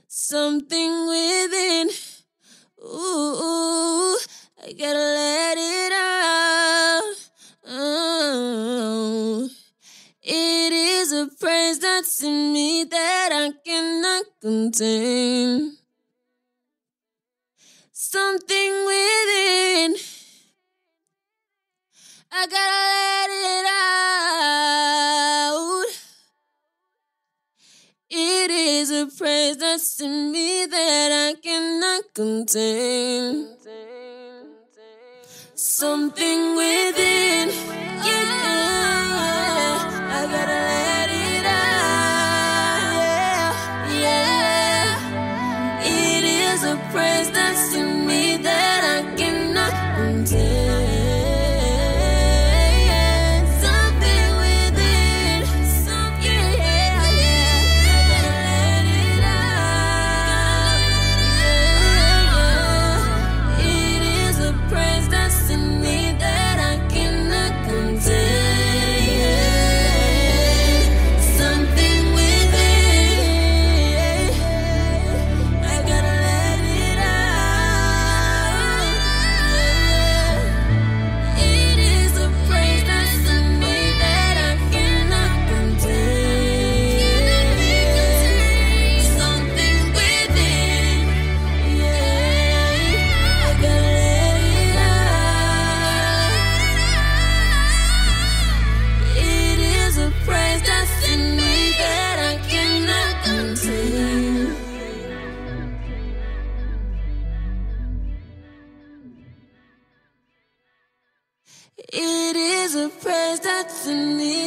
something within. Ooh, I gotta let it out. Oh, it is a praise that's in me that I cannot contain. Something within, I gotta let it out. It is a praise that's in me that I cannot contain. Something within, yeah, I gotta let it out. Yeah, it is a praise that's in me that I cannot contain. Something within, yeah, I gotta let it out. Yeah, it is a praise that's in me that I cannot contain. Something within, I gotta let it out. It is a praise that's in me that I cannot contain. Something within, yeah, I gotta let it out. It is a praise that's in me that I cannot contain. It is a praise that's in me